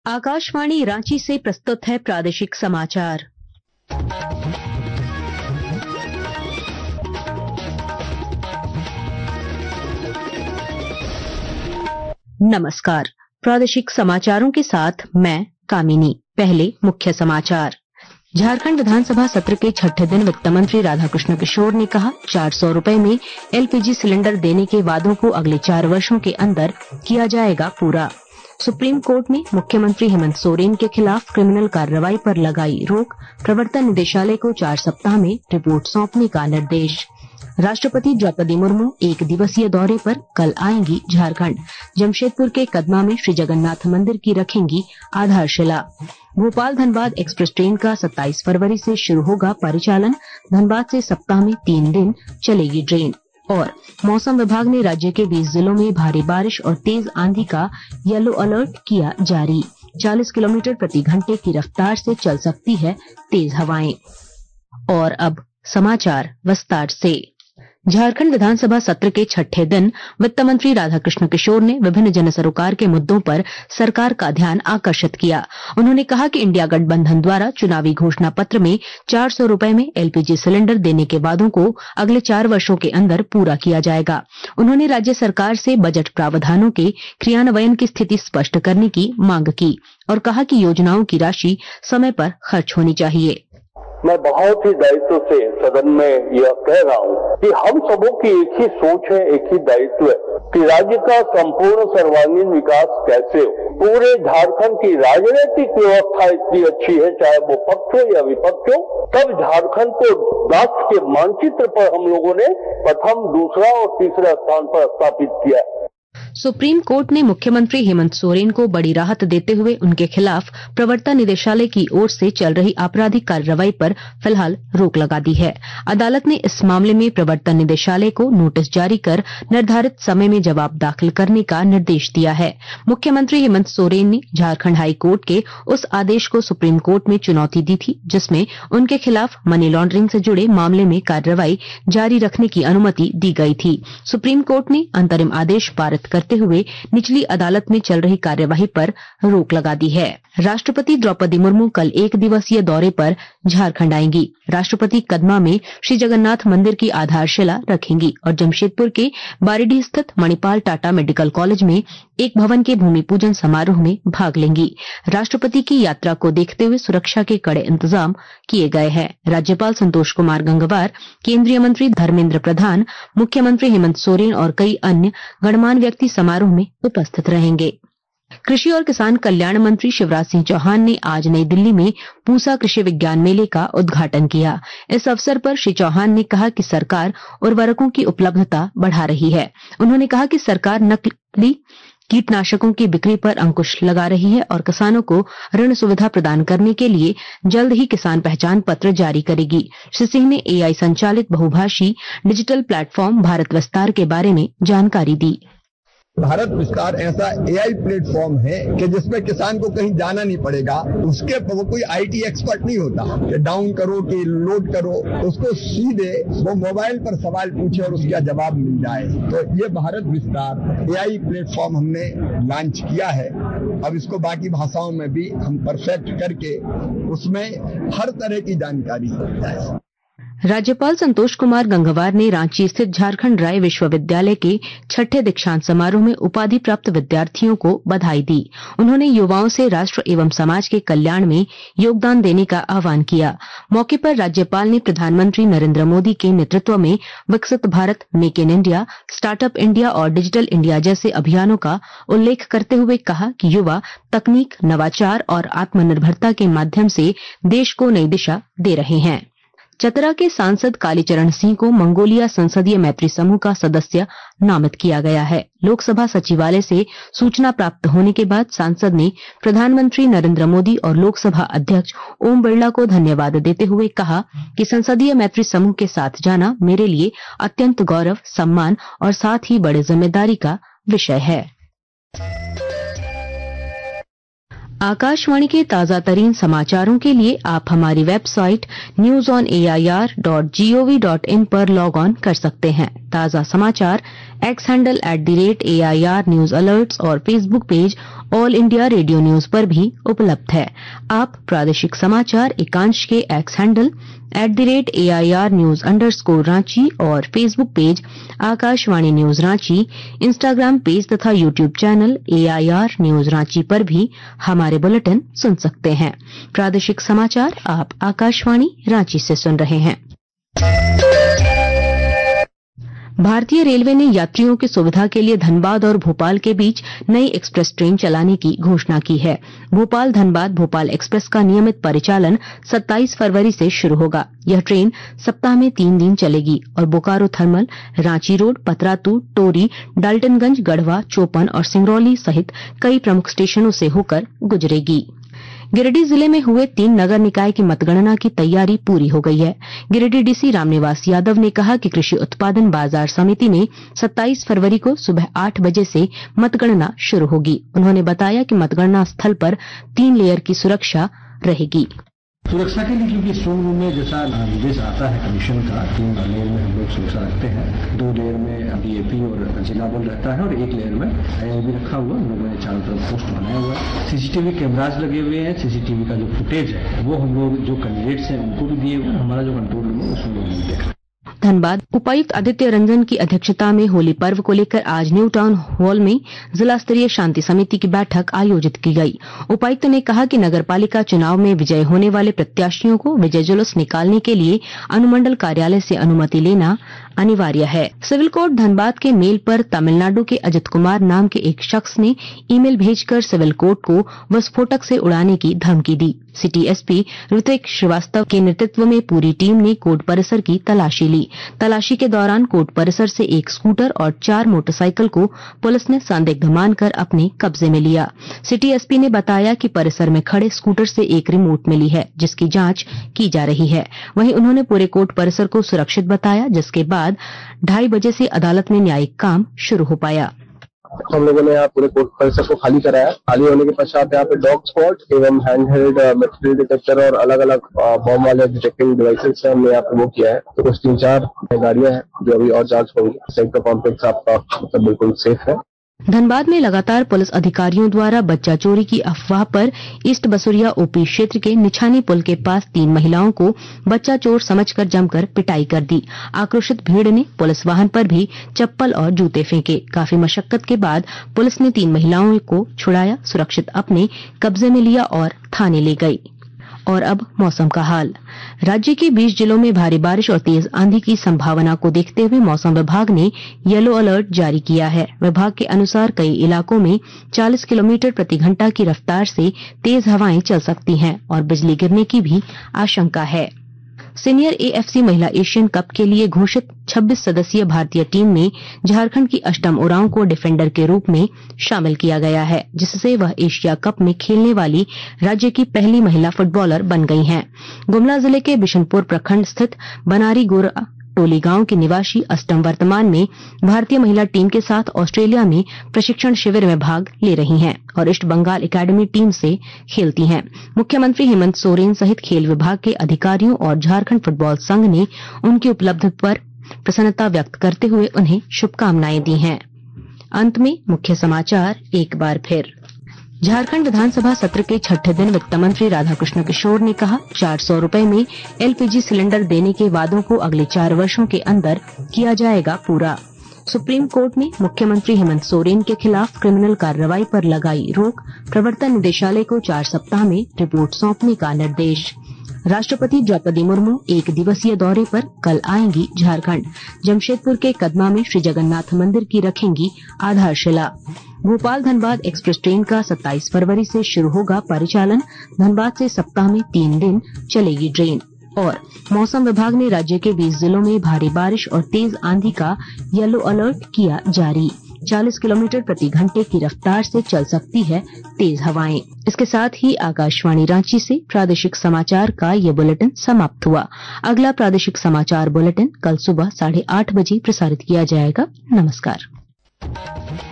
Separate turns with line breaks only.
आकाशवाणी रांची से प्रस्तुत है प्रादेशिक समाचार। नमस्कार, प्रादेशिक समाचारों के साथ मैं कामिनी। पहले मुख्य समाचार। झारखंड विधानसभा सत्र के छठे दिन वित्त मंत्री राधाकृष्ण किशोर ने कहा, 400 रुपए में एलपीजी सिलेंडर देने के वादों को अगले 4 वर्षों के अंदर किया जाएगा पूरा। सुप्रीम कोर्ट ने मुख्यमंत्री हेमंत सोरेन के खिलाफ क्रिमिनल कार्रवाई पर लगाई रोक। प्रवर्तन निदेशालय को 4 सप्ताह में रिपोर्ट सौंपने का निर्देश। राष्ट्रपति द्रौपदी मुर्मू 1 दिवसीय दौरे पर कल आएंगी झारखंड। जमशेदपुर के कदमा में श्री जगन्नाथ मंदिर की रखेंगी आधारशिला। भोपाल धनबाद एक्सप्रेस ट्रेन का 27 फरवरी से शुरू होगा परिचालन। धनबाद से सप्ताह में 3 दिन चलेगी ट्रेन। और मौसम विभाग ने राज्य के 20 जिलों में भारी बारिश और तेज आंधी का येलो अलर्ट किया जारी। 40 किलोमीटर प्रति घंटे की रफ्तार से चल सकती है तेज हवाएं। और अब समाचार विस्तार से। झारखंड विधानसभा सत्र के छठे दिन वित्त मंत्री राधाकृष्ण किशोर ने विभिन्न जन सरोकार के मुद्दों पर सरकार का ध्यान आकर्षित किया। उन्होंने कहा कि इंडिया गठबंधन द्वारा चुनावी घोषणा पत्र में 400 रुपए में एलपीजी सिलेंडर देने के वादों को अगले 4 वर्षों के अंदर पूरा किया जाएगा। उन्होंने राज्य सरकार से बजट प्रावधानों के क्रियान्वयन की स्थिति स्पष्ट करने की मांग की और कहा कि योजनाओं की राशि समय पर खर्च होनी चाहिए।
मैं बहुत ही दायित्व से सदन में यह कह रहा हूं कि हम सबों की एक ही सोच है, एक ही दायित्व है कि राज्य का संपूर्ण सर्वांगीण विकास कैसे हो। पूरे झारखंड की राजनीतिक व्यवस्था इतनी अच्छी है, चाहे वो पक्ष हो या विपक्ष हो, तब झारखंड को राष्ट्र के मानचित्र पर हम लोगों ने प्रथम, दूसरा और तीसरा स्थान पर स्थापित किया है।
सुप्रीम कोर्ट ने मुख्यमंत्री हेमंत सोरेन को बड़ी राहत देते हुए उनके खिलाफ प्रवर्तन निदेशालय की ओर से चल रही आपराधिक कार्रवाई पर फिलहाल रोक लगा दी है। अदालत ने इस मामले में प्रवर्तन निदेशालय को नोटिस जारी कर निर्धारित समय में जवाब दाखिल करने का निर्देश दिया है। मुख्यमंत्री हेमंत सोरेन ने झारखंड हाई कोर्ट के उस आदेश को सुप्रीम कोर्ट में चुनौती दी थी जिसमें उनके खिलाफ मनी लॉन्ड्रिंग से जुड़े मामले में कार्रवाई जारी रखने की अनुमति दी गई थी। सुप्रीम कोर्ट ने अंतरिम आदेश पारित करते हुए निचली अदालत में चल रही कार्यवाही पर रोक लगा दी है। राष्ट्रपति द्रौपदी मुर्मू कल 1 दिवसीय दौरे पर झारखंड आएंगी। राष्ट्रपति कदमा में श्री जगन्नाथ मंदिर की आधारशिला रखेंगी और जमशेदपुर के बारीडीह स्थित मणिपाल टाटा मेडिकल कॉलेज में एक भवन के भूमि पूजन समारोह में भाग लेंगी। राष्ट्रपति की यात्रा को देखते हुए सुरक्षा के कड़े इंतजाम किए गए हैं। राज्यपाल संतोष कुमार गंगवार, केंद्रीय मंत्री धर्मेंद्र प्रधान, मुख्यमंत्री हेमंत सोरेन और कई अन्य गणमान्य व्यक्ति समारोह में उपस्थित रहेंगे। कृषि और किसान कल्याण मंत्री शिवराज सिंह चौहान ने आज नई दिल्ली में पूसा कृषि विज्ञान मेले का उद्घाटन किया। इस अवसर पर श्री चौहान ने कहा कि सरकार उर्वरकों की उपलब्धता बढ़ा रही है। उन्होंने कहा कि सरकार नकली कीटनाशकों की बिक्री पर अंकुश लगा रही है और किसानों को ऋण सुविधा प्रदान करने के लिए जल्द ही किसान पहचान पत्र जारी करेगी। श्री सिंह ने एआई संचालित बहुभाषी डिजिटल प्लेटफॉर्म भारत विस्तार के बारे में जानकारी दी।
भारत विस्तार ऐसा एआई प्लेटफॉर्म है कि जिसमें किसान को कहीं जाना नहीं पड़ेगा। उसके वो कोई आईटी एक्सपर्ट नहीं होता कि डाउन करो कि लोड करो, उसको सीधे वो मोबाइल पर सवाल पूछे और उसका जवाब मिल जाए। तो ये भारत विस्तार एआई प्लेटफॉर्म हमने लॉन्च किया है। अब इसको बाकी भाषाओं में भी हम परफेक्ट करके उसमें हर तरह की जानकारी सकता है।
राज्यपाल संतोष कुमार गंगवार ने रांची स्थित झारखंड राय विश्वविद्यालय के छठे दीक्षांत समारोह में उपाधि प्राप्त विद्यार्थियों को बधाई दी। उन्होंने युवाओं से राष्ट्र एवं समाज के कल्याण में योगदान देने का आह्वान किया। मौके पर राज्यपाल ने प्रधानमंत्री नरेंद्र मोदी के नेतृत्व में विकसित Bharat, make in India, startup India और डिजिटल इंडिया जैसे अभियानों का उल्लेख करते हुए कहा कि युवा तकनीक, नवाचार और आत्मनिर्भरता के माध्यम से देश को नई दिशा दे रहे हैं। चतरा के सांसद कालीचरण सिंह को मंगोलिया संसदीय मैत्री समूह का सदस्य नामित किया गया है। लोकसभा सचिवालय से सूचना प्राप्त होने के बाद सांसद ने प्रधानमंत्री नरेंद्र मोदी और लोकसभा अध्यक्ष ओम बिरला को धन्यवाद देते हुए कहा कि संसदीय मैत्री समूह के साथ जाना मेरे लिए अत्यंत गौरव, सम्मान और साथ ही बड़ी जिम्मेदारी का विषय है। आकाशवाणी के ताजा तरीन समाचारों के लिए आप हमारी वेबसाइट newsonair.gov.in पर लॉग ऑन कर सकते हैं। ताजा समाचार X handle @AIR news alerts और Facebook page All India Radio news पर भी उपलब्ध है। आप प्रादेशिक समाचार एकांश के X handle @AIR News_ Ranchi और Facebook page Akashvani news Ranchi, Instagram page तथा YouTube channel AIR news Ranchi पर भी हमारे बुलेटिन सुन सकते हैं। प्रादेशिक समाचार आप आकाशवाणी रांची से सुन रहे हैं। भारतीय रेलवे ने यात्रियों की सुविधा के लिए धनबाद और भोपाल के बीच नई एक्सप्रेस ट्रेन चलाने की घोषणा की है। भोपाल धनबाद भोपाल एक्सप्रेस का नियमित परिचालन 27 फरवरी से शुरू होगा। यह ट्रेन सप्ताह में 3 दिन चलेगी और बोकारो थर्मल, रांची रोड, पतरातू, टोरी, डाल्टनगंज, गढ़वा, चोपन और सिंगरौली सहित कई प्रमुख स्टेशनों से होकर गुजरेगी। गिरिडीह जिले में हुए 3 नगर निकाय की मतगणना की तैयारी पूरी हो गई है। गिरिडीह डीसी रामनिवास यादव ने कहा कि कृषि उत्पादन बाजार समिति में 27 फरवरी को सुबह 8 बजे से मतगणना शुरू होगी। उन्होंने बताया कि मतगणना स्थल पर 3 लेयर की सुरक्षा रहेगी।
सुरक्षा के लिए क्योंकि स्ट्रांग रूम में जैसा निर्देश आता है कमीशन का, 3 लेयर में हम लोग सुरक्षा रखते हैं। 2 लेयर में DAP और जिला बल रहता है और 1 लेयर में IIB रखा हुआ। हम लोगों ने चारों तरफ पोस्ट बनाया हुआ है। CCTV कैमराज लगे हुए हैं। CCTV का जो फुटेज है वो हम लोग जो कैंडिडेट्स हैं उनको भी दिए हुए। हमारा जो कंट्रोल रूम है उसमें लोग देख रहे हैं।
धनबाद उपायुक्त आदित्य रंजन की अध्यक्षता में होली पर्व को लेकर आज न्यू टाउन हॉल में जिला स्तरीय शांति समिति की बैठक आयोजित की गई। उपायुक्त ने कहा कि नगरपालिका चुनाव में विजयी होने वाले प्रत्याशियों को विजय जुलूस निकालने के लिए अनुमंडल कार्यालय से अनुमति लेना अनिवार्य है। सिविल कोर्ट धनबाद के मेल पर तमिलनाडु के अजित कुमार नाम के एक शख्स ने ईमेल भेजकर सिविल कोर्ट को विस्फोटक से उड़ाने की धमकी दी। सिटी एसपी ऋतिक श्रीवास्तव के नेतृत्व में पूरी टीम ने कोर्ट परिसर की तलाशी ली। तलाशी के दौरान कोर्ट परिसर से एक स्कूटर और 4 मोटरसाइकिल को पुलिस ने संदिग्ध मानकर अपने कब्जे में लिया। सिटी एसपी ने बताया कि परिसर में खड़े स्कूटर से एक रिमोट मिली है जिसकी जांच की जा रही है। वहीं उन्होंने पूरे कोर्ट परिसर को सुरक्षित बताया, जिसके बाद 2:30 बजे से अदालत में न्यायिक काम शुरू हो पाया।
हम लोगों ने यहाँ पूरे कोर्ट परिसर को खाली कराया। खाली होने के पश्चात यहाँ पे डॉग स्क्वाड एवं हैंडहेल्ड मेटल डिटेक्टर और अलग अलग बॉम्ब वाले डिटेक्टिंग डिवाइसेस से हमने यहाँ पे वो किया है। तो कुछ 3-4 गाड़ियां हैं जो अभी और जांच होंगी। सेक्टर कॉम्प्लेक्स आपका मतलब बिल्कुल सेफ है।
धनबाद में लगातार पुलिस अधिकारियों द्वारा बच्चा चोरी की अफवाह पर ईस्ट बसुरिया ओपी क्षेत्र के निछानी पुल के पास 3 महिलाओं को बच्चा चोर समझकर जमकर पिटाई कर दी। आक्रोशित भीड़ ने पुलिस वाहन पर भी चप्पल और जूते फेंके। काफी मशक्कत के बाद पुलिस ने 3 महिलाओं को छुड़ाया, सुरक्षित अपने कब्जे में लिया और थाने ले गई। और अब मौसम का हाल। राज्य के 20 जिलों में भारी बारिश और तेज आंधी की संभावना को देखते हुए मौसम विभाग ने येलो अलर्ट जारी किया है। विभाग के अनुसार कई इलाकों में 40 किलोमीटर प्रति घंटा की रफ्तार से तेज हवाएं चल सकती हैं और बिजली गिरने की भी आशंका है। सीनियर AFC महिला एशियन कप के लिए घोषित 26 सदस्यीय भारतीय टीम में झारखंड की अष्टम उरांव को डिफेंडर के रूप में शामिल किया गया है, जिससे वह एशिया कप में खेलने वाली राज्य की पहली महिला फुटबॉलर बन गई हैं। गुमला जिले के बिशनपुर प्रखंड स्थित बनारी गोरा टोली गांव की निवासी अष्टम वर्तमान में भारतीय महिला टीम के साथ ऑस्ट्रेलिया में प्रशिक्षण शिविर में भाग ले रही हैं और ईस्ट बंगाल एकेडमी टीम से खेलती हैं। मुख्यमंत्री हेमंत सोरेन सहित खेल विभाग के अधिकारियों और झारखंड फुटबॉल संघ ने उनकी उपलब्धि पर प्रसन्नता व्यक्त करते हुए उन्हें शुभकामनाएं दी हैं। अंत में मुख्य समाचार एक बार फिर। झारखंड विधानसभा सत्र के 6ठे दिन वित्त मंत्री राधाकृष्ण किशोर ने कहा 400 रुपए में LPG सिलेंडर देने के वादों को अगले 4 वर्षों के अंदर किया जाएगा पूरा। सुप्रीम कोर्ट ने मुख्यमंत्री हेमंत सोरेन के खिलाफ क्रिमिनल कार्रवाई पर लगाई रोक। प्रवर्तन निदेशालय को 4 सप्ताह में रिपोर्ट सौंपने का निर्देश। राष्ट्रपति द्रौपदी मुर्मू 1 दिवसीय दौरे पर कल आएंगी झारखंड। जमशेदपुर के कदमा में श्री जगन्नाथ मंदिर की रखेंगी आधारशिला। भोपाल धनबाद एक्सप्रेस ट्रेन का 27 फरवरी से शुरू होगा परिचालन। धनबाद से सप्ताह में 3 दिन चलेगी ट्रेन। और मौसम विभाग ने राज्य के 20 जिलों में भारी बारिश और तेज आंधी का येलो अलर्ट किया जारी। 40 किलोमीटर प्रति घंटे की रफ्तार से चल सकती है तेज हवाएं। इसके साथ ही आकाशवाणी रांची से प्रादेशिक समाचार का ये बुलेटिन समाप्त हुआ। अगला प्रादेशिक समाचार बुलेटिन कल सुबह 8:30 बजे प्रसारित किया जाएगा। नमस्कार।